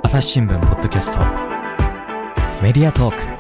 朝日新聞ポッドキャストメディアトーク。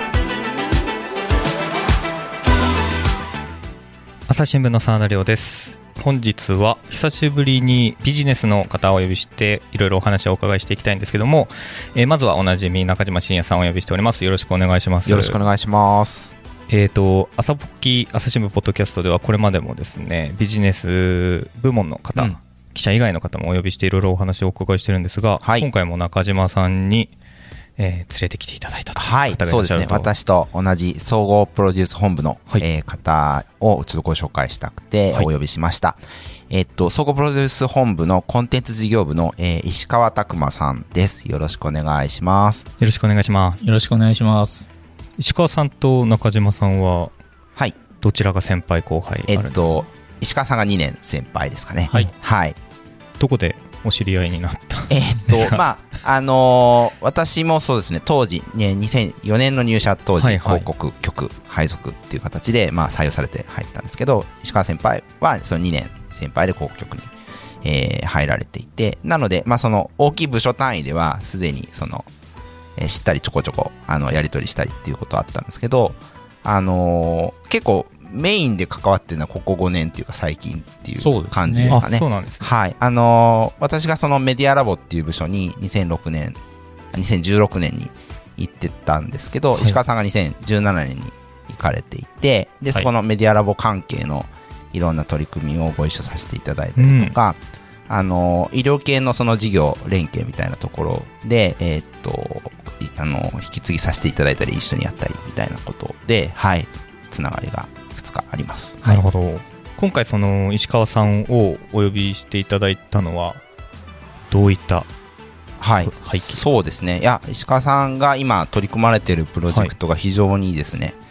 朝日新聞の澤田亮です。本日は久しぶりにビジネスの方をお呼びしていろいろお話をお伺いしていきたいんですけども、まずはおなじみ中島信也さんをお呼びしております。よろしくお願いします。 よろしくお願いします。 朝ポッキ朝日新聞ポッドキャストではこれまでもですね、ビジネス部門の方、記者以外の方もお呼びしていろいろお話をお伺いしてるんですが、今回も中島さんに、連れてきていただいたという方がいらっしゃると。 そうですね、私と同じ総合プロデュース本部の、方をちょっとご紹介したくてお呼びしました。総合プロデュース本部のコンテンツ事業部の、石川拓馬さんです。よろしくお願いします。 よろしくお願いします。 よろしくお願いします。 石川さんと中島さんは、どちらが先輩後輩あるんですか？ 石川さんが2年先輩ですかね。 どこでお知り合いになった私もそうですね、当時、2004年の入社当時、広告局配属っていう形で、採用されて入ったんですけど、石川先輩はその2年先輩で広告局に、入られていて、なので、その大きい部署単位ではすでにその、知ったりちょこちょこやり取りしたりっていうことはあったんですけど、結構メインで関わってるのはここ5年っていうか最近っていう感じですかね。 そうなんですね。 私がそのメディアラボっていう部署に2016年に行ってたんですけど、石川さんが2017年に行かれていて、でそこのメディアラボ関係のいろんな取り組みをご一緒させていただいたりとか、医療系のその事業連携みたいなところで、引き継ぎさせていただいたり一緒にやったりみたいなことで、つながりがいくつかあります。 なるほど。今回その石川さんをお呼びしていただいたのはどういった背景？ そうですね、いや石川さんが今取り組まれているプロジェクトが非常にですね、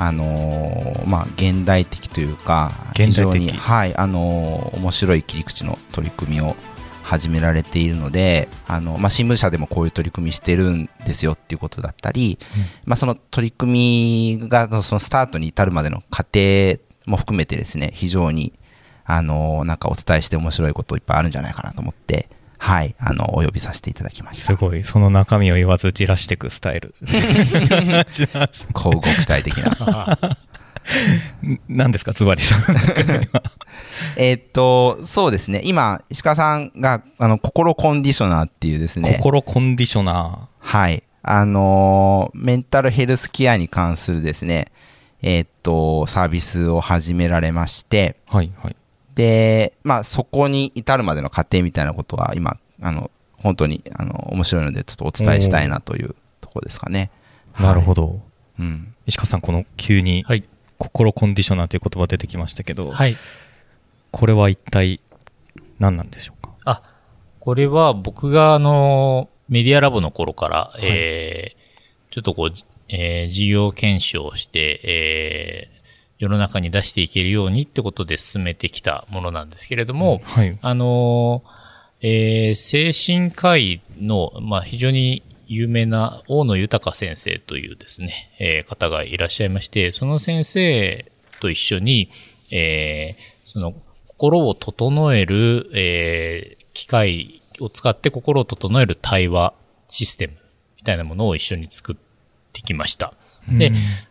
現代的というか非常に面白い切り口の取り組みを始められているので、新聞社でもこういう取り組みしてるんですよっていうことだったり、その取り組みがそのスタートに至るまでの過程も含めてですね、非常になんかお伝えして面白いこといっぱいあるんじゃないかなと思って、お呼びさせていただきました。 すごい、その中身を言わずじらしていくスタイル。 こうご期待的な。 何ですか、ズバリさん。 そうですね、今石川さんが心コンディショナーっていうですね、 心コンディショナー、メンタルヘルスケアに関するですね、サービスを始められまして、で、そこに至るまでの過程みたいなことは今本当に面白いのでちょっとお伝えしたいなというところですかね。 なるほど。石川さん、この急に、心コンディショナーという言葉出てきましたけど、これは一体何なんでしょうか？ これは僕がメディアラボの頃から、ちょっと事業検証して、世の中に出していけるようにってことで進めてきたものなんですけれども、精神科医の、非常に有名な大野豊先生というですね、方がいらっしゃいまして、その先生と一緒に、その心を整える、機械を使って心を整える対話システムみたいなものを一緒に作ってきました。で、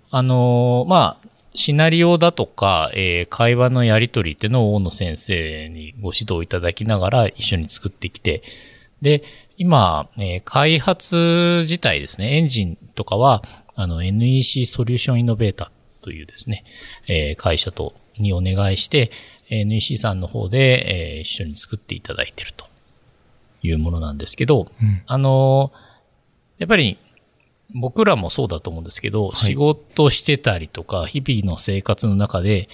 シナリオだとか、会話のやり取りっていうのを大野先生にご指導いただきながら一緒に作ってきて、で、今、開発自体ですね、エンジンとかは、NEC ソリューションイノベータというですね、会社にお願いして、NEC さんの方で、一緒に作っていただいているというものなんですけど、やっぱり僕らもそうだと思うんですけど、仕事してたりとか、日々の生活の中で、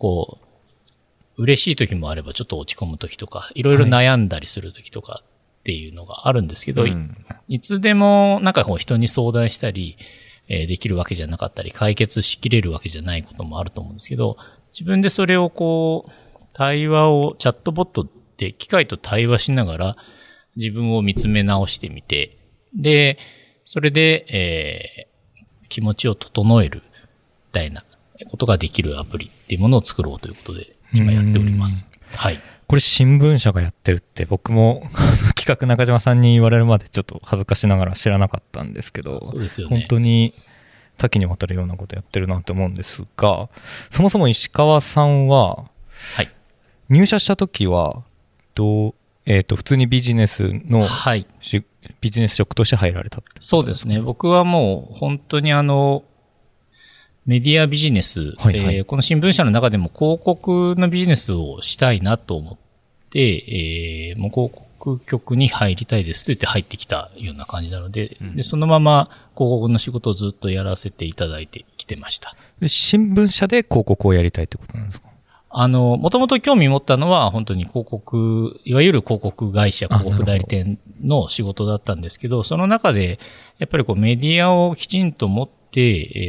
嬉しい時もあればちょっと落ち込む時とか、いろいろ悩んだりする時とかっていうのがあるんですけど、いつでもなんか人に相談したり、できるわけじゃなかったり、解決しきれるわけじゃないこともあると思うんですけど、自分でそれを対話をチャットボットで機械と対話しながら自分を見つめ直してみて、で、それで、気持ちを整えるみたいなことができるアプリっていうものを作ろうということで今やっております。 これ新聞社がやってるって僕も企画中島さんに言われるまでちょっと恥ずかしながら知らなかったんですけど、 そうですよね。 本当に多岐にわたるようなことやってるなと思うんですが、そもそも石川さんは、 はい、 入社した時は普通にビジネスの、はい、ビジネス職として入られた。 そうですね。僕はもう本当にメディアビジネス、はいはい、この新聞社の中でも広告のビジネスをしたいなと思って、もう広告局に入りたいですと言って入ってきたような感じなので、でそのまま広告の仕事をずっとやらせていただいてきてました。 で新聞社で広告をやりたいってことなんですか？ もともと興味持ったのは本当に広告、いわゆる広告会社、広告代理店の仕事だったんですけど、その中でやっぱりメディアをきちんと持って、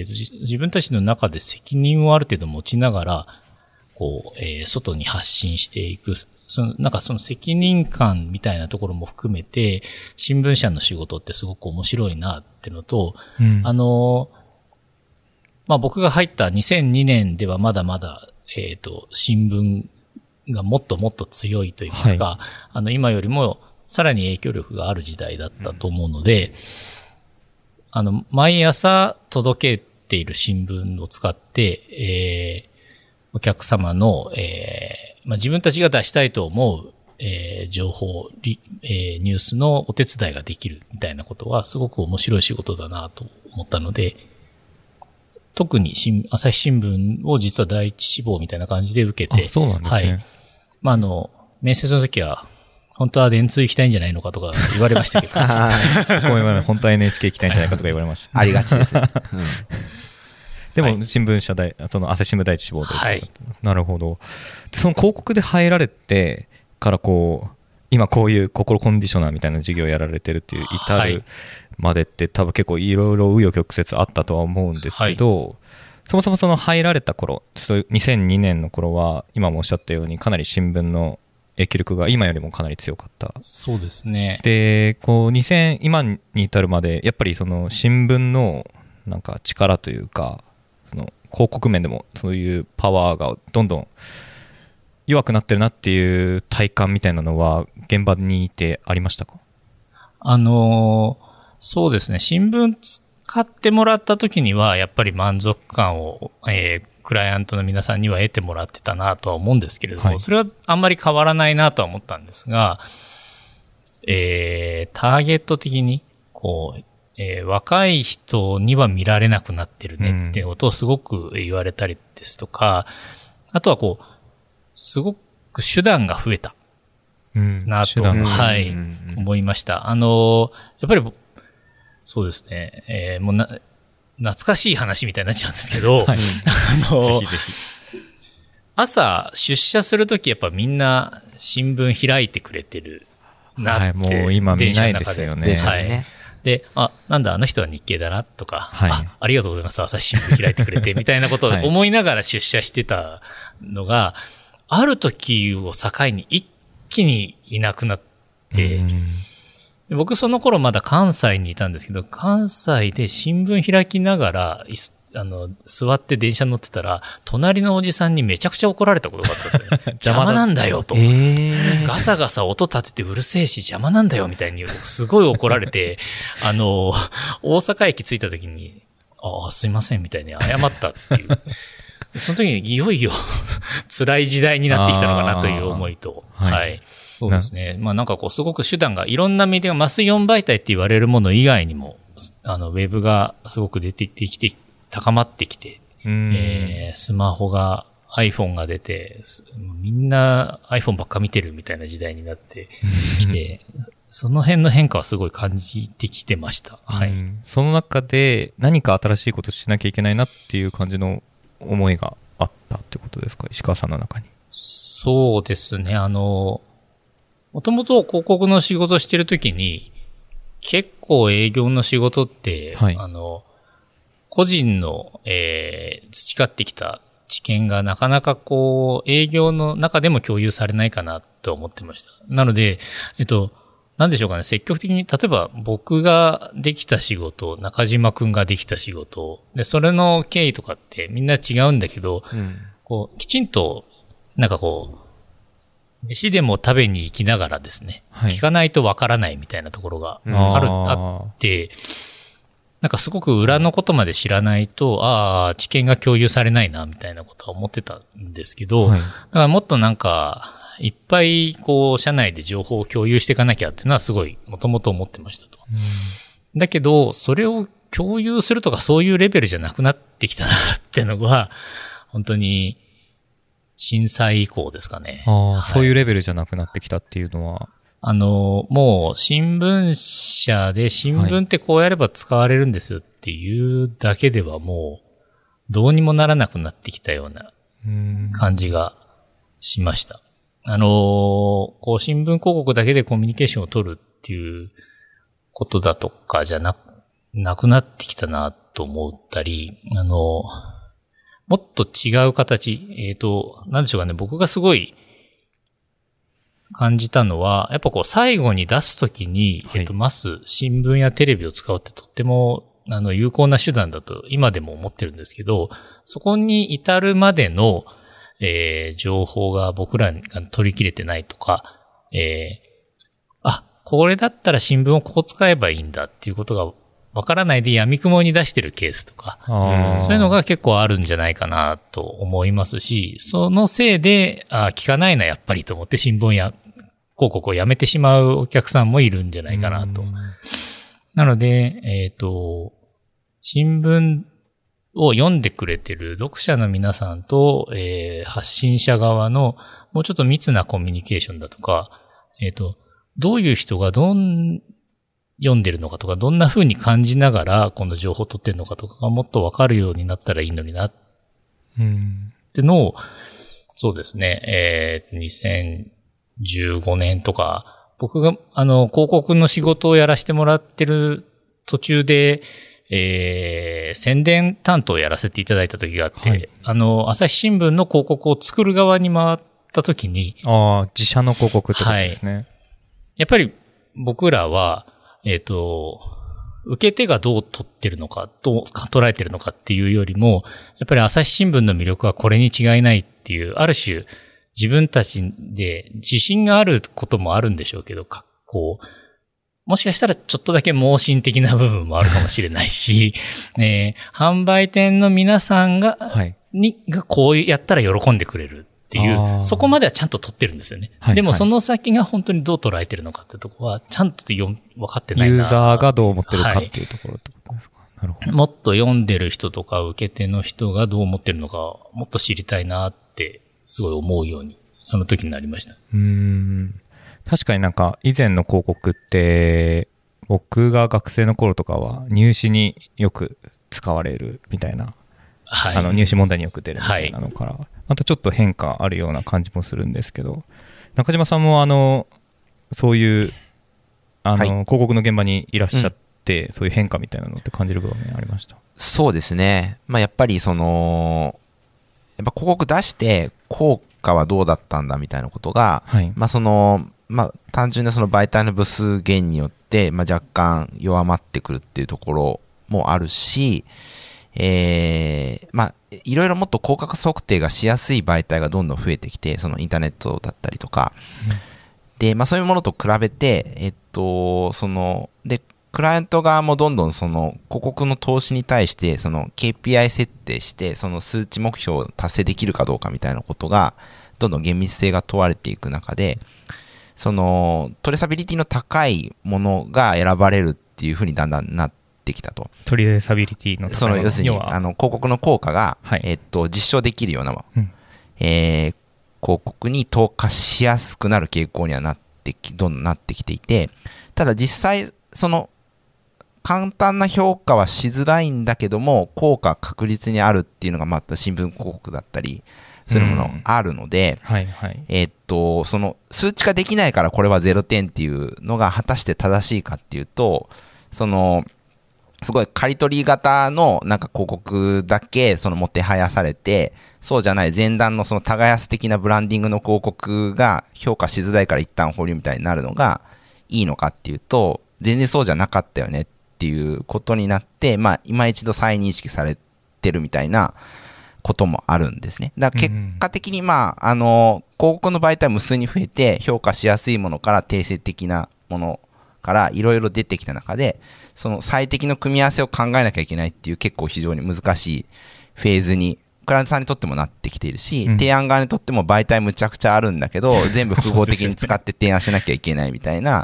自分たちの中で責任をある程度持ちながら、外に発信していく。その責任感みたいなところも含めて、新聞社の仕事ってすごく面白いなってのと、僕が入った2002年ではまだまだ、新聞がもっともっと強いと言いますか、はい、今よりもさらに影響力がある時代だったと思うので、毎朝届けている新聞を使って、お客様の、自分たちが出したいと思う、情報、ニュースのお手伝いができるみたいなことはすごく面白い仕事だなと思ったので、特に朝日新聞を実は第一志望みたいな感じで受けて。 そうなんですね。 はい。面接の時は、本当は電通行きたいんじゃないのかとか言われましたけど。 ごめん、本当は NHK 行きたいんじゃないかとか言われました。 ありがちですね。 でも、新聞社朝日新聞第一志望で。はい。なるほど。で、その広告で入られてから今こういう心コンディショナーみたいな事業をやられてるっていう至るまでって多分結構いろいろ紆余曲折あったとは思うんですけど、はい、そもそもその入られた頃、2002年の頃は今もおっしゃったようにかなり新聞の影響力が今よりもかなり強かった。 そうですね。 で、今に至るまでやっぱりその新聞のなんか力というか、その広告面でもそういうパワーがどんどん弱くなってるなっていう体感みたいなのは現場にいてありましたか？ そうですね。新聞使ってもらった時にはやっぱり満足感を、クライアントの皆さんには得てもらってたなとは思うんですけれども、はい、それはあんまり変わらないなとは思ったんですが、ターゲット的に若い人には見られなくなってるねっていうことをすごく言われたりですとか、あとはすごく手段が増えたなと、はい、思いました。やっぱりそうですね、もう懐かしい話みたいになっちゃうんですけど、はい、ぜひぜひ。朝出社するときやっぱみんな新聞開いてくれてるなって、はい、 もう今見ないですよね。 はい。で、なんだあの人は日経だなとか、はい、ありがとうございます朝日新聞開いてくれてみたいなことを思いながら出社してたのが、ある時を境に一気にいなくなって、僕その頃まだ関西にいたんですけど、関西で新聞開きながら座って電車乗ってたら、隣のおじさんにめちゃくちゃ怒られたことがあったんですよ。邪魔なんだよと。ガサガサ音立ててうるせえし邪魔なんだよみたいにすごい怒られて、大阪駅着いた時に、すいませんみたいに謝ったっていう。その時にいよいよ辛い時代になってきたのかなという思いと、はい。そうですね。なんかすごく手段がいろんなメディア、マス4媒体って言われるもの以外にも、ウェブがすごく出てきて、高まってきて、スマホが、iPhone が出て、みんな iPhone ばっか見てるみたいな時代になってきて、その辺の変化はすごい感じてきてました。はい。 その中で何か新しいことしなきゃいけないなっていう感じの思いがあったってことですか、石川さんの中に。 そうですね。もともと広告の仕事してるときに、結構営業の仕事って、はい、個人の、培ってきた知見がなかなか営業の中でも共有されないかなと思ってました。なので、なんでしょうかね、積極的に、例えば僕ができた仕事、中島くんができた仕事、で、それの経緯とかってみんな違うんだけど、きちんと、 飯でも食べに行きながらですね、聞かないとわからないみたいなところがあって、なんかすごく裏のことまで知らないと、知見が共有されないな、みたいなことは思ってたんですけど、だからもっとなんか、いっぱいこう、社内で情報を共有していかなきゃっていうのはすごい、もともと思ってましたと。だけど、それを共有するとかそういうレベルじゃなくなってきたなっていうのが、本当に、震災以降ですかね。 そういうレベルじゃなくなってきたっていうのは。 もう新聞社で新聞ってこうやれば使われるんですよっていうだけではもうどうにもならなくなってきたような感じがしました。こう新聞広告だけでコミュニケーションを取るっていうことだとかじゃなくなってきたなと思ったり、もっと違う形、なんでしょうかね、僕がすごい感じたのは、やっぱこう最後に出すときに、新聞やテレビを使うってとっても、有効な手段だと今でも思ってるんですけど、そこに至るまでの、情報が僕らが取り切れてないとか、これだったら新聞をこう使えばいいんだっていうことがわからないで闇雲に出してるケースとか、そういうのが結構あるんじゃないかなと思いますし、そのせいで、聞かないなやっぱりと思って新聞や広告をやめてしまうお客さんもいるんじゃないかなと。なので、新聞を読んでくれてる読者の皆さんと、発信者側のもうちょっと密なコミュニケーションだとか、どういう人が読んでるのかとか、どんな風に感じながらこの情報を取ってるのかとかがもっとわかるようになったらいいのにな。ってのを、そうですね、2015年とか、僕が広告の仕事をやらせてもらってる途中で、宣伝担当をやらせていただいた時があって、朝日新聞の広告を作る側に回った時に、 自社の広告ってことですね。 やっぱり僕らは、受け手がどう取ってるのか、どう捉えてるのかっていうよりも、やっぱり朝日新聞の魅力はこれに違いないっていう、ある種自分たちで自信があることもあるんでしょうけど、もしかしたらちょっとだけ盲信的な部分もあるかもしれないし、販売店の皆さんがこうやったら喜んでくれる。っていう、そこまではちゃんと取ってるんですよね。でもその先が本当にどう捉えてるのかってとこは、ちゃんと分かってないな。 ユーザーがどう思ってるかっていうところってことですか。なるほど。 もっと読んでる人とか受け手の人がどう思ってるのか、もっと知りたいなって、すごい思うように、その時になりました。 確かになんか以前の広告って、僕が学生の頃とかは入試によく使われるみたいな。入試問題によく出るみたいなのから、またちょっと変化あるような感じもするんですけど、中島さんもそういう広告の現場にいらっしゃって、そういう変化みたいなのって感じる部分ありました？ そうですね。やっぱりやっぱ広告出して効果はどうだったんだみたいなことが、単純なその媒体の部数減によって、若干弱まってくるっていうところもあるし、いろいろもっと広角測定がしやすい媒体がどんどん増えてきて、そのインターネットだったりとか、で、そういうものと比べて、クライアント側もどんどんその広告の投資に対して、その KPI 設定して、その数値目標を達成できるかどうかみたいなことが、どんどん厳密性が問われていく中で、そのトレーサビリティの高いものが選ばれるっていうふうにだんだんなってきたと。 トレーサビリティの高いもの、 要するに広告の効果が、実証できるような、広告に投下しやすくなる傾向にはどんどんなってきていて、ただ実際その簡単な評価はしづらいんだけども、効果確実にあるっていうのがまた新聞広告だったりそういうものあるので、その数値化できないからこれは0点っていうのが果たして正しいかっていうと、そのすごい刈り取り型のなんか広告だけそのもてはやされて、そうじゃない前段のその耕す的なブランディングの広告が評価しづらいから一旦保留みたいになるのがいいのかっていうと、全然そうじゃなかったよねっていうことになって、今一度再認識されてるみたいなこともあるんですね。だから結果的に広告の媒体無数に増えて、評価しやすいものから定性的なものからいろいろ出てきた中で、その最適の組み合わせを考えなきゃいけないっていう結構非常に難しいフェーズに、クライアントさんにとってもなってきているし、提案側にとっても媒体むちゃくちゃあるんだけど、全部複合的に使って提案しなきゃいけないみたいな、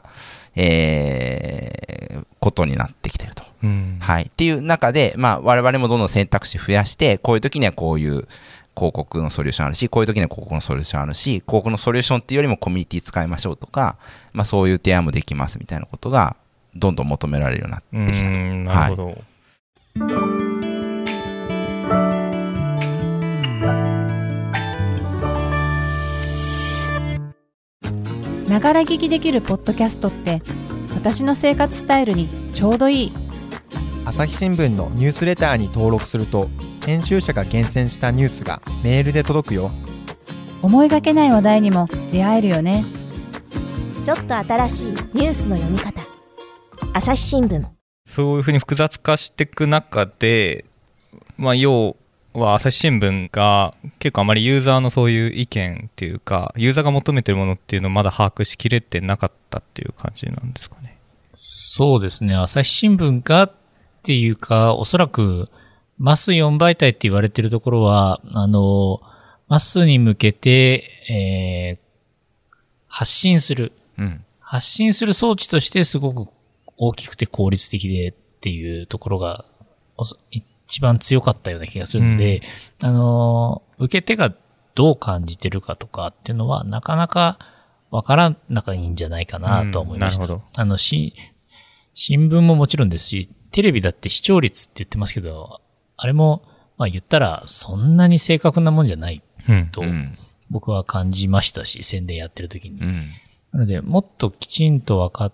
ことになってきてると。はい。っていう中で、我々もどんどん選択肢増やして、こういう時にはこういう広告のソリューションあるし、こういう時には広告のソリューションあるし、広告のソリューションっていうよりもコミュニティ使いましょうとか、そういう提案もできますみたいなことが、どんどん求められるようになってきたと。 なるほど。はいながら聞きできるポッドキャストって私の生活スタイルにちょうどいい。 朝日新聞のニュースレターに登録すると編集者が厳選したニュースがメールで届くよ。 思いがけない話題にも出会えるよね。 ちょっと新しいニュースの読み方。朝日新聞。 そういうふうに複雑化していく中で、要は朝日新聞が結構あまりユーザーのそういう意見っていうか、ユーザーが求めてるものっていうのをまだ把握しきれてなかったっていう感じなんですかね。 そうですね。朝日新聞がっていうか、おそらくマス4媒体って言われてるところは、マスに向けて、発信する装置としてすごく大きくて効率的でっていうところが一番強かったような気がするので、受け手がどう感じてるかとかっていうのはなかなかわからなかいいんじゃないかなと思いました。なるほど。新聞ももちろんですし、テレビだって視聴率って言ってますけど、あれも言ったらそんなに正確なもんじゃないと僕は感じましたし、宣伝やってる時に。なので、もっときちんと分かって、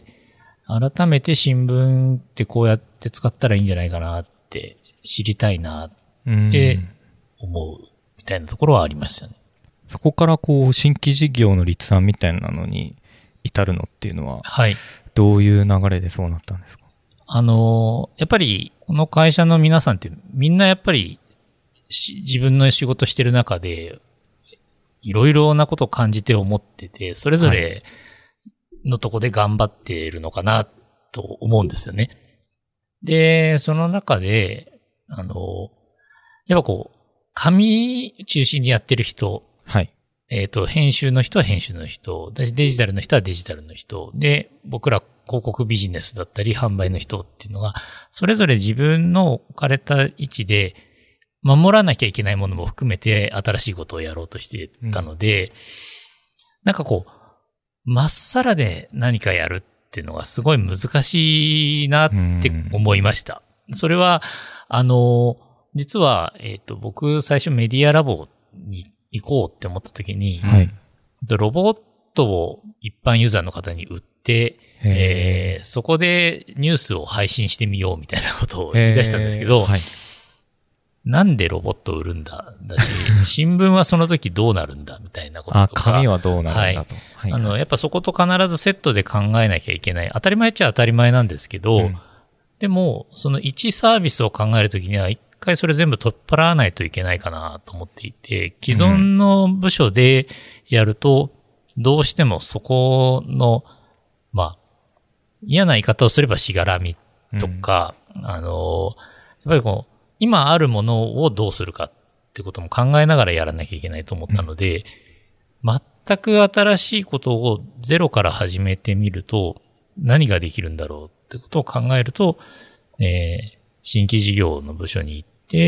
改めて新聞ってこうやって使ったらいいんじゃないかなって知りたいなって思うみたいなところはありましたね。 そこから新規事業の立案みたいなのに至るのっていうのは、はい。どういう流れでそうなったんですか？ やっぱりこの会社の皆さんってみんなやっぱり自分の仕事してる中でいろいろなことを感じて思ってて、それぞれのとこで頑張っているのかなと思うんですよね。で、その中で、やっぱ紙中心にやってる人、はい。編集の人は編集の人、デジタルの人はデジタルの人、で、僕ら広告ビジネスだったり販売の人っていうのが、それぞれ自分の置かれた位置で、守らなきゃいけないものも含めて新しいことをやろうとしてたので、なんかまっさらで何かやるっていうのがすごい難しいなって思いました。それは、実は、僕最初メディアラボに行こうって思った時に、はい、ロボットを一般ユーザーの方に売って、そこでニュースを配信してみようみたいなことを言い出したんですけど、はい、なんでロボットを売るんだし、新聞はその時どうなるんだみたいなこととか。 紙はどうなるんだと。 はい。やっぱそこと必ずセットで考えなきゃいけない。当たり前っちゃ当たり前なんですけど、でも、その一サービスを考えるときには、一回それ全部取っ払わないといけないかなと思っていて、既存の部署でやると、どうしてもそこの、嫌な言い方をすればしがらみとか、やっぱり今あるものをどうするかってことも考えながらやらなきゃいけないと思ったので、全く新しいことをゼロから始めてみると、何ができるんだろうってことを考えると、新規事業の部署に行って、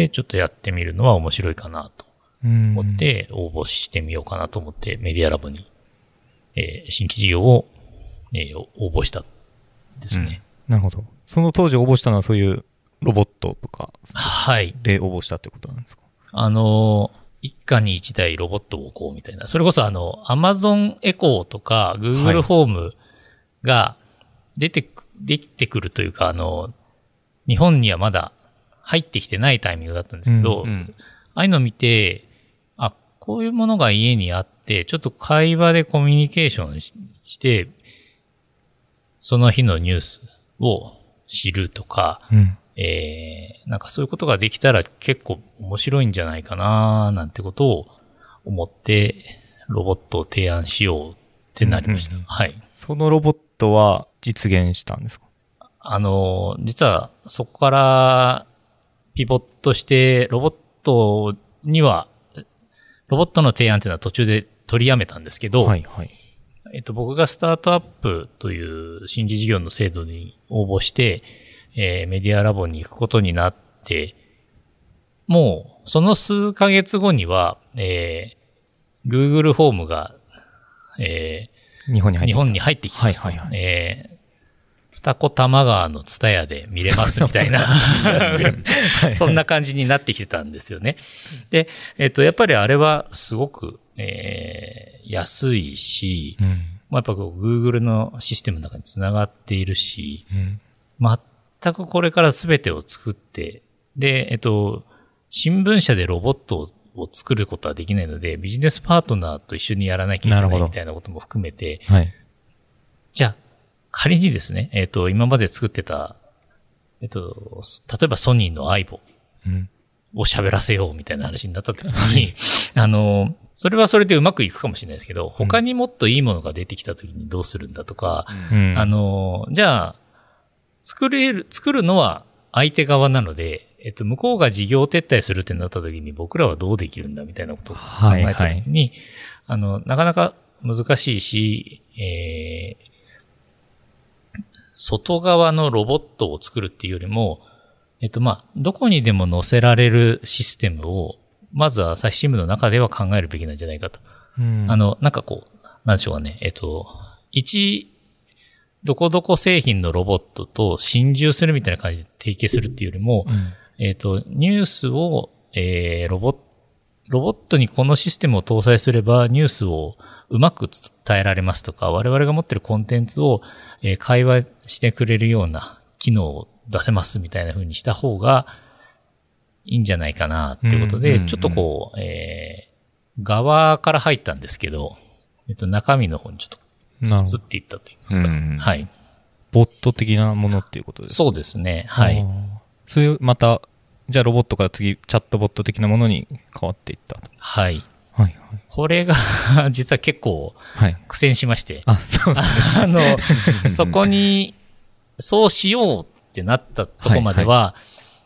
ちょっとやってみるのは面白いかなと思って、応募してみようかなと思って、メディアラボに、新規事業を、応募したんですね。 なるほど。その当時応募したのはそういうロボットとかで応募したってことなんですか？ 一家に一台ロボットを置こうみたいな。それこそAmazon エコーとか Google ホームができてくるというか、日本にはまだ入ってきてないタイミングだったんですけど、ああいうのを見て、こういうものが家にあって、ちょっと会話でコミュニケーションして、その日のニュースを知るとか、 なんかそういうことができたら結構面白いんじゃないかななんてことを思って、ロボットを提案しようってなりました。はい。 そのロボットは実現したんですか？ 実はそこからピボットして、ロボットの提案っていうのは途中で取りやめたんですけど、 はいはい。 僕がスタートアップという新規事業の制度に応募して、メディアラボに行くことになって、もうその数ヶ月後には、Google ホームが、 日本に入ってきました。はいはいはい。二子玉川のツタヤで見れますみたいなそんな感じになってきてたんですよね。で、やっぱりあれはすごく、安いし、やっぱGoogle のシステムの中につながっているし、全くこれから全てを作って、で、新聞社でロボットを作ることはできないので、ビジネスパートナーと一緒にやらなきゃいけないみたいなことも含めて、 はい、 じゃあ、仮にですね、今まで作ってた、例えばソニーのアイボを喋らせようみたいな話になった時に、それはそれでうまくいくかもしれないですけど、他にもっといいものが出てきた時にどうするんだとか、じゃあ、作るのは相手側なので、向こうが事業撤退するってなった時に僕らはどうできるんだみたいなことを考えた時に、なかなか難しいし、外側のロボットを作るっていうよりも、どこにでも載せられるシステムを、まずは朝日新聞の中では考えるべきなんじゃないかと。なんかこう、なんでしょうかね、どこどこ製品のロボットと心中するみたいな感じで提携するっていうよりも、ニュースを、ロボットにこのシステムを搭載すればニュースをうまく伝えられますとか、我々が持っているコンテンツを、会話してくれるような機能を出せますみたいな風にした方がいいんじゃないかなっていうことで、ちょっとこう、側から入ったんですけど、中身の方にちょっと移っていったと言いますか。はい。 ボット的なものっていうことですか？ そうですね。はい。 そういうまた、じゃあロボットから次、チャットボット的なものに変わっていったと。 はい。 はいはい。 これが、実は結構、苦戦しまして。 そうですね。そこに、そうしようってなったとこまでは、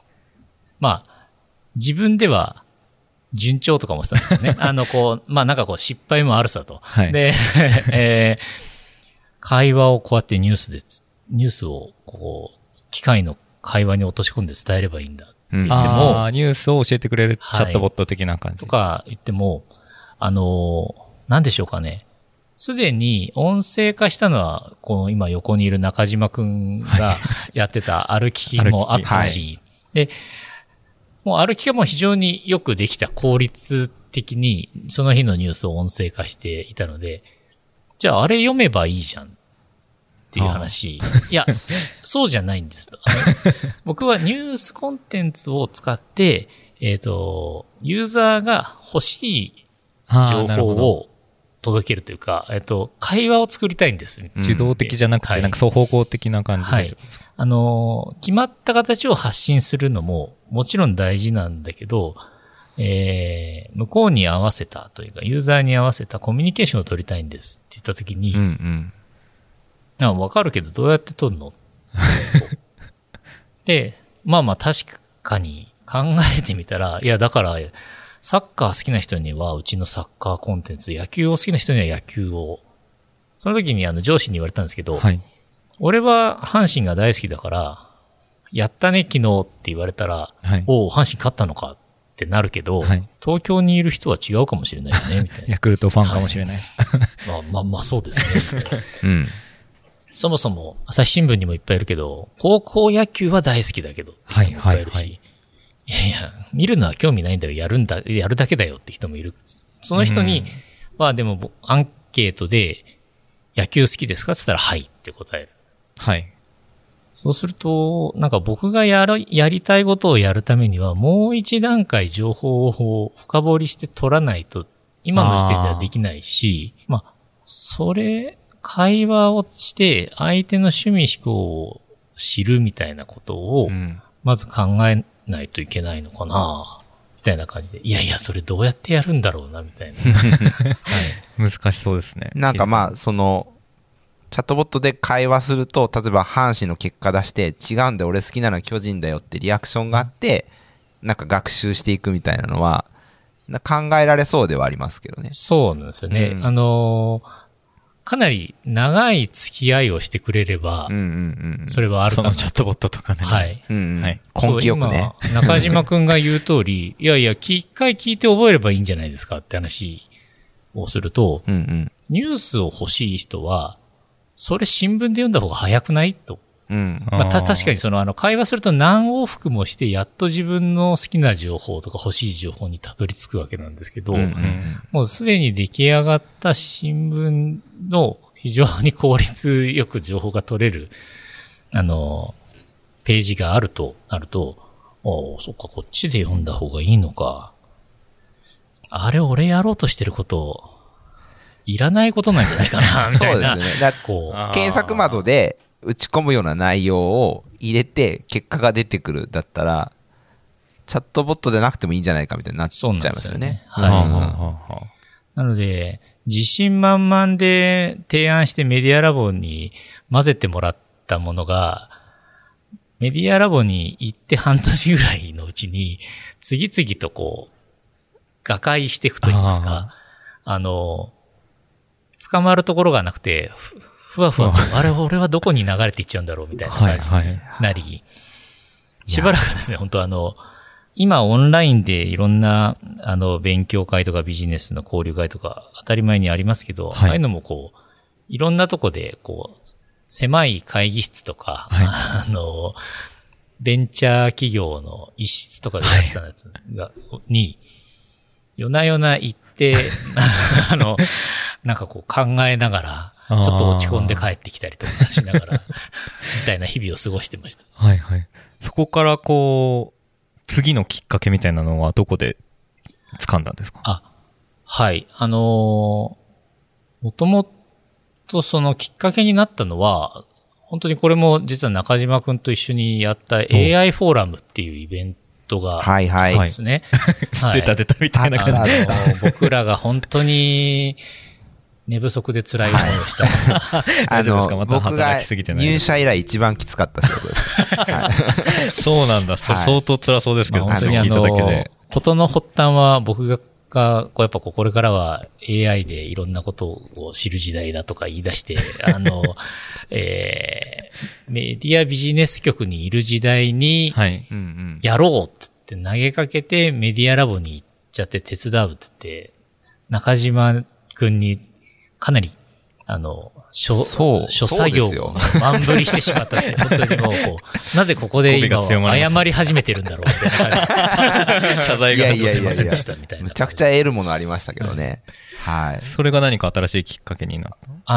自分では、順調とか思ってたんですよね。なんかこう、失敗もあるさと。 はい、 で、会話をこうやってニュースを、こう、機械の会話に落とし込んで伝えればいいんだって言っても、 ニュースを教えてくれるチャットボット的な感じ。 とか言っても、なんでしょうかね。すでに音声化したのは、この今横にいる中島くんがやってた歩き機もあったし、で、もう歩き機も非常によくできた効率的にその日のニュースを音声化していたので、じゃああれ読めばいいじゃんっていう話。いや、そうじゃないんです。僕はニュースコンテンツを使って、ユーザーが欲しい情報を届けるというか、会話を作りたいんです。 受動的じゃなくて、なんか双方向的な感じで。はい。 決まった形を発信するのももちろん大事なんだけど、向こうに合わせたというか、ユーザーに合わせたコミュニケーションを取りたいんですって言ったときに、わかるけどどうやって取るので、確かに考えてみたら、いやだから、サッカー好きな人にはうちのサッカーコンテンツ、野球を好きな人には野球を。その時に上司に言われたんですけど、はい、俺は阪神が大好きだから、やったね昨日って言われたら、はい、おう、阪神勝ったのかってなるけど、はい、東京にいる人は違うかもしれないよね、みたいな。 ヤクルトファンかもしれない。 そうですね。そもそも、朝日新聞にもいっぱいいるけど、高校野球は大好きだけど、って人もいっぱいいるし、いや、見るのは興味ないんだよ、やるだけだよって人もいる。その人には、でも、アンケートで、野球好きですかって言ったら、はいって答える。 はい。 そうすると、なんか僕がやりたいことをやるためには、もう一段階情報を深掘りして取らないと、今の時点ではできないし、会話をして、相手の趣味思考を知るみたいなことを、 まず考えないといけないのかな、みたいな感じで。いやいや、それどうやってやるんだろうな、みたいな。はい、 難しそうですね。 なんかまあ、チャットボットで会話すると、例えば阪神の結果出して、違うんだよ、俺好きなのは巨人だよってリアクションがあって、なんか学習していくみたいなのは、考えられそうではありますけどね。 そうなんですよね。かなり長い付き合いをしてくれれば、それはあるかな。 そのチャットボットとかね。 はい。 はい。根気よくね。 中島くんが言う通り、いやいや、一回聞いて覚えればいいんじゃないですかって話をすると、ニュースを欲しい人は、それ新聞で読んだ方が早くないと。まあ、確かに会話すると何往復もして、やっと自分の好きな情報とか欲しい情報にたどり着くわけなんですけど、もうすでに出来上がった新聞の非常に効率よく情報が取れる、ページがあるとなると、そっか、こっちで読んだ方がいいのか。あれ、俺やろうとしてること、いらないことなんじゃないかな、みたいな。 そうですね。検索窓で打ち込むような内容を入れて結果が出てくるだったら、チャットボットじゃなくてもいいんじゃないかみたいになっちゃいますよね。 なので、自信満々で提案してメディアラボに混ぜてもらったものが、メディアラボに行って半年ぐらいのうちに、次々と瓦解していくと言いますか、捕まるところがなくて、ふわふわと、あれ、俺はどこに流れていっちゃうんだろうみたいな感じになり、しばらくですね、本当今オンラインでいろんな、勉強会とかビジネスの交流会とか当たり前にありますけど、ああいうのもいろんなとこで、狭い会議室とか、ベンチャー企業の一室とかでやってたやつに、夜な夜な行って、なんか考えながら、ちょっと落ち込んで帰ってきたりとかしながら、みたいな日々を過ごしてました。 はいはい。そこから次のきっかけみたいなのはどこで掴んだんですか？ はい。もともとそのきっかけになったのは、本当にこれも実は中島くんと一緒にやった AI フォーラムっていうイベントがですね。 出たみたいな感じ。 僕らが本当に寝不足で辛い思いをした。 僕が入社以来一番きつかった仕事です。 そうなんだ。相当辛そうですけど、 本当にことの発端は僕がやっぱこれからは AI でいろんなことを知る時代だとか言い出して、メディアビジネス局にいる時代に、やろうって投げかけてメディアラボに行っちゃって手伝うって言って、中島くんにかなり、諸作業を満振りしてしまったって、本当にもうなぜここで今謝り始めてるんだろうみたいな感じ。謝罪がすいませんでしたみたいな。 むちゃくちゃ得るものありましたけどね。はい。 それが何か新しいきっかけになった？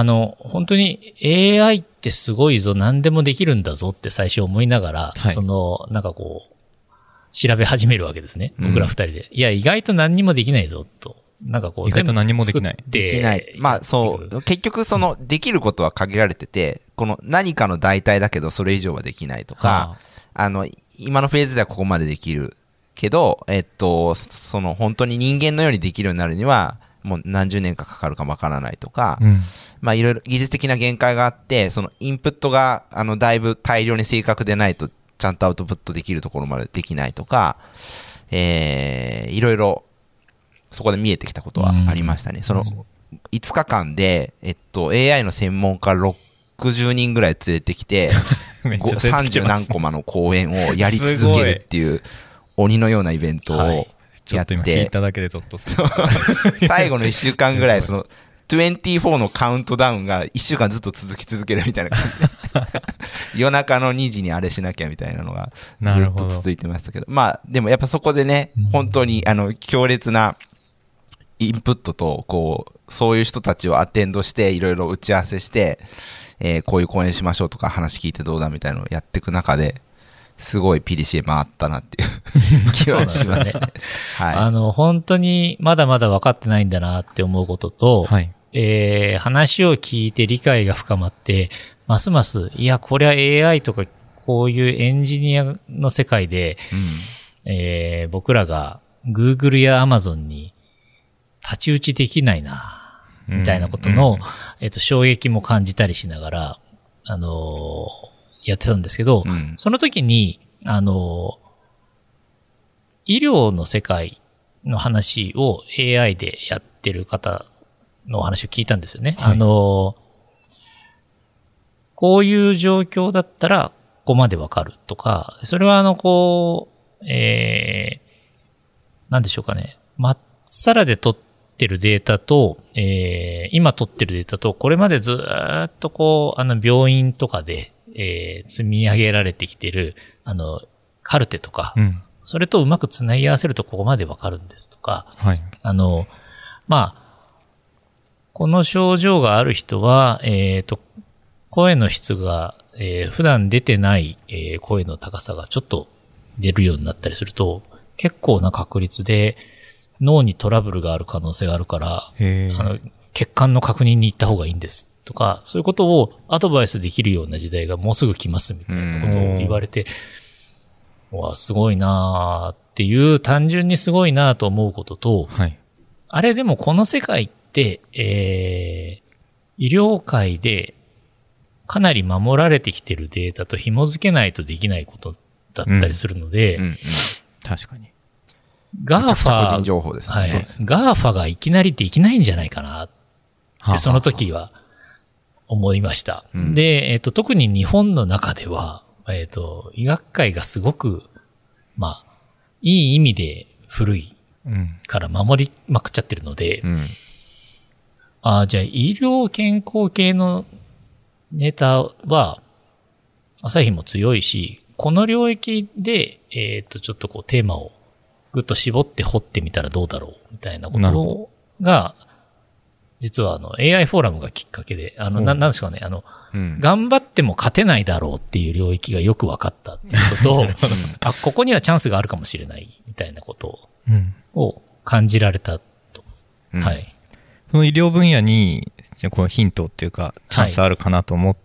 本当に AI ってすごいぞ、何でもできるんだぞって最初思いながら、なんか調べ始めるわけですね。僕ら二人で。いや、意外と何にもできないぞと。なんか意外と何もできない。 できない。まあそう、結局できることは限られてて、何かの代替だけどそれ以上はできないとか、今のフェーズではここまでできるけど、本当に人間のようにできるようになるには、もう何十年かかかるかわからないとか、まあいろいろ技術的な限界があって、インプットが、だいぶ大量に正確でないと、ちゃんとアウトプットできるところまでできないとか、いろいろ、そこで見えてきたことはありましたね。5日間で、AI の専門家60人ぐらい連れてきて、30何コマの講演をやり続けるっていう、鬼のようなイベントをやって、 ちょっと今聞いただけでゾッとする。 最後の1週間ぐらい、24のカウントダウンが1週間ずっと続き続けるみたいな感じで、夜中の2時にあれしなきゃみたいなのがずっと続いてましたけど、まあ、でもやっぱそこでね、本当に強烈な、インプットと、そういう人たちをアテンドして、いろいろ打ち合わせして、こういう講演しましょうとか話聞いてどうだみたいなのをやっていく中で、すごいピリシエ回ったなっていう気はしますね。 はい。本当にまだまだ分かってないんだなって思うことと、話を聞いて理解が深まって、ますます、いや、これは AI とか、 こういうエンジニアの世界で、僕らが Google や Amazon に太刀打ちできないな、みたいなことの、衝撃も感じたりしながら、やってたんですけど、その時に、医療の世界の話を AI でやってる方のお話を聞いたんですよね。はい、こういう状況だったら、ここまでわかるとか、それはなんでしょうかね。まっさらで取ってるデータと、今取ってるデータと、これまでずーっと病院とかで、積み上げられてきてる、カルテとか、それとうまくつなぎ合わせるとここまでわかるんですとか、はい、この症状がある人は、声の質が、普段出てない、声の高さがちょっと出るようになったりすると、結構な確率で脳にトラブルがある可能性があるから、血管の確認に行った方がいいんですとか、そういうことをアドバイスできるような時代がもうすぐ来ますみたいなことを言われて、わ、すごいなーっていう、単純にすごいなーと思うことと、はい、あれでもこの世界って、医療界でかなり守られてきてるデータと紐付けないとできないことだったりするので、 確かに。 GAFA、個人情報ですね。 はい。GAFA がいきなりできないんじゃないかなって、その時は思いました。で、特に日本の中では、医学界がすごく、いい意味で古いから守りまくっちゃってるので、じゃあ医療健康系のネタは、朝日も強いし、この領域で、ちょっとテーマをぐっと絞って掘ってみたらどうだろうみたいなことが、実はAI フォーラムがきっかけで、なんですかね、頑張っても勝てないだろうっていう領域がよく分かったっていうことと、ここにはチャンスがあるかもしれないみたいなことを感じられたと。はい。 その医療分野に、このヒントっていうか、チャンスあるかなと思って、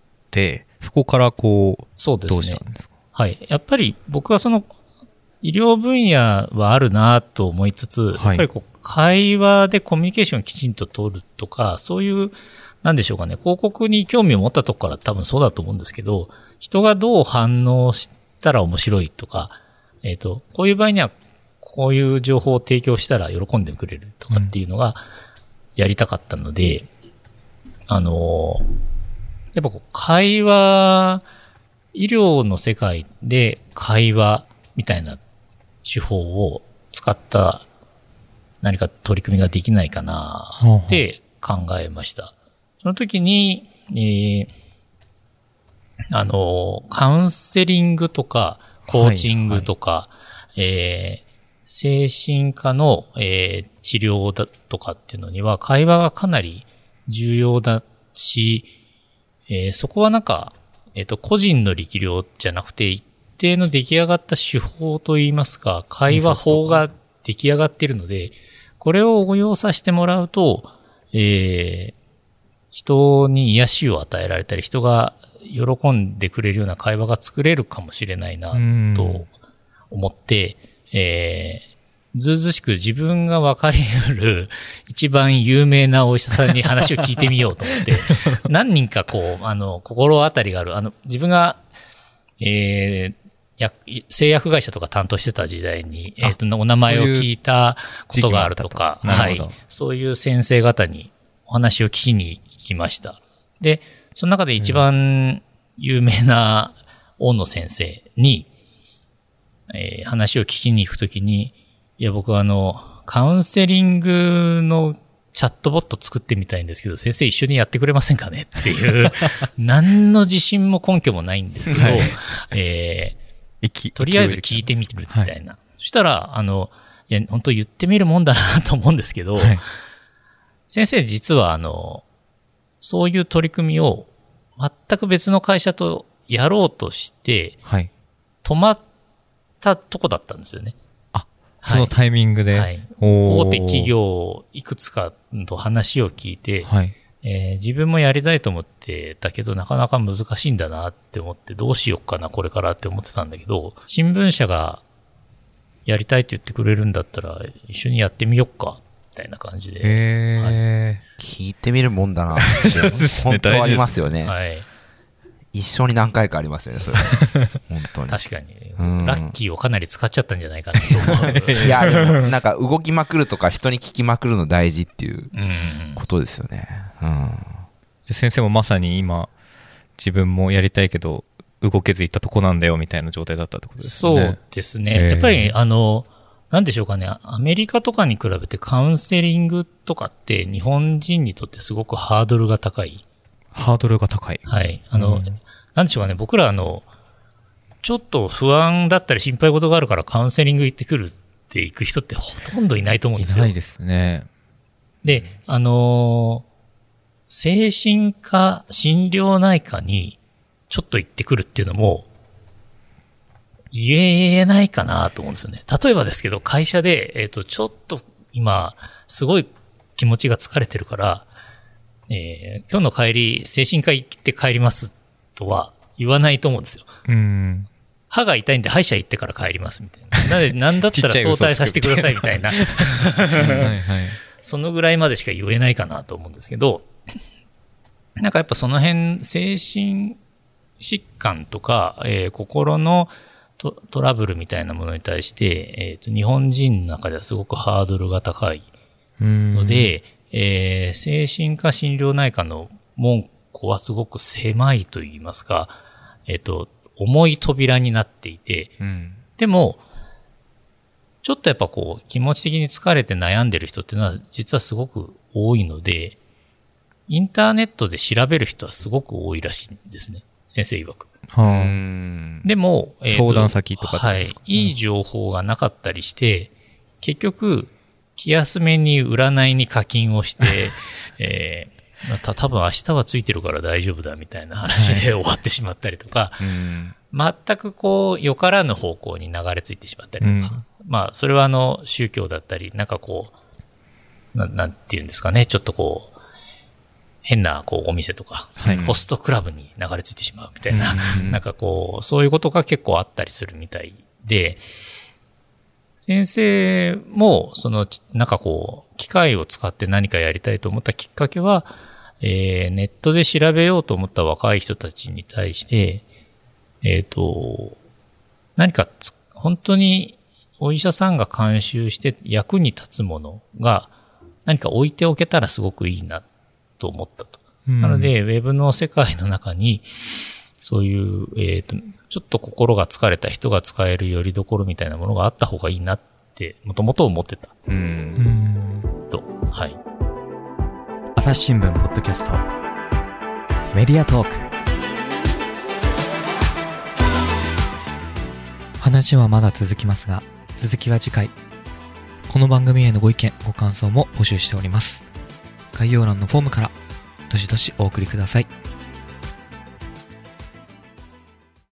そこからそうですね。 どうしたんですか？ はい。やっぱり僕は医療分野はあるなと思いつつ、やっぱり会話でコミュニケーションをきちんと取るとか、そういう、なんでしょうかね、広告に興味を持ったとこから多分そうだと思うんですけど、人がどう反応したら面白いとか、こういう場合にはこういう情報を提供したら喜んでくれるとかっていうのがやりたかったので、やっぱ会話、医療の世界で会話みたいな手法を使った何か取り組みができないかなって考えました。その時に、カウンセリングとか、コーチングとか、精神科の、治療だとかっていうのには会話がかなり重要だし、そこはなんか、個人の力量じゃなくて一定の出来上がった手法といいますか、会話法が出来上がっているので、これを応用させてもらうと、人に癒しを与えられたり、人が喜んでくれるような会話が作れるかもしれないなと思って、ずうずうしく自分が分かり得る一番有名なお医者さんに話を聞いてみようと思って、何人か心当たりがある、自分が、製薬会社とか担当してた時代に、お名前を聞いたことがあるとか、はい。そういう先生方にお話を聞きに来ました。で、その中で一番有名な大野先生に、話を聞きに行くときに、いや、僕はカウンセリングのチャットボット作ってみたいんですけど、先生一緒にやってくれませんかねっていう、何の自信も根拠もないんですけど、とりあえず聞いてみるみたいな。はい、そしたら、いや、本当言ってみるもんだなと思うんですけど、はい、先生実はそういう取り組みを全く別の会社とやろうとして、はい、止まったとこだったんですよね。 そのタイミングで、 はい、大手企業いくつかと話を聞いて、はい、 自分もやりたいと思ってたけど、なかなか難しいんだなって思って、どうしようかな、これからって思ってたんだけど、新聞社がやりたいって言ってくれるんだったら、一緒にやってみよっか、みたいな感じで。はい、 聞いてみるもんだなって、本当ありますよね。 はい。 一生に何回かありますよね、それ。本当に。 確かに。ラッキーをかなり使っちゃったんじゃないかなと思う。 いや、でも、なんか動きまくるとか人に聞きまくるの大事っていうことですよね。 先生もまさに今、自分もやりたいけど、動けずいったとこなんだよみたいな状態だったってことですね。 そうですね。やっぱり、なんでしょうかね、アメリカとかに比べてカウンセリングとかって日本人にとってすごくハードルが高い。 ハードルが高い。 はい。なんでしょうかね、僕らちょっと不安だったり心配事があるからカウンセリング行ってくるって行く人ってほとんどいないと思うんですよ。 いないですね。 で、精神科、心療内科にちょっと行ってくるっていうのも言えないかなと思うんですよね。例えばですけど、会社で、ちょっと今、すごい気持ちが疲れてるから、今日の帰り、精神科行って帰りますとは言わないと思うんですよ。歯が痛いんで歯医者行ってから帰りますみたいな。なんだったら早退させてくださいみたいな。はいはい、そのぐらいまでしか言えないかなと思うんですけど、なんかやっぱその辺、精神疾患とか、心のトラブルみたいなものに対して、日本人の中ではすごくハードルが高いので、精神科診療内科の門戸はすごく狭いと言いますか、重い扉になっていて、でも、ちょっとやっぱこう、気持ち的に疲れて悩んでる人っていうのは実はすごく多いので、インターネットで調べる人はすごく多いらしいんですね。先生曰く。でも、 相談先とかはい。いい情報がなかったりして、結局、気休めに占いに課金をして、多分明日はついてるから大丈夫だみたいな話で終わってしまったりとか、全くこう、よからぬ方向に流れ着いてしまったりとか、まあ、それは宗教だったり、なんかこう、なんていうんですかね、ちょっとこう、変なこうお店とか、ホストクラブに流れ着いてしまうみたいな、なんかこう、そういうことが結構あったりするみたいで、先生も、なんかこう、機械を使って何かやりたいと思ったきっかけは、ネットで調べようと思った若い人たちに対して、何か本当にお医者さんが監修して役に立つものが何か置いておけたらすごくいいなと思ったと。なので、ウェブの世界の中に、そういう、ちょっと心が疲れた人が使える拠り所みたいなものがあった方がいいなって、もともと思ってた。と、はい。 朝日新聞ポッドキャスト、メディアトーク。話はまだ続きますが、続きは次回。この番組へのご意見、ご感想も募集しております。概要欄のフォームからどしどしお送りください。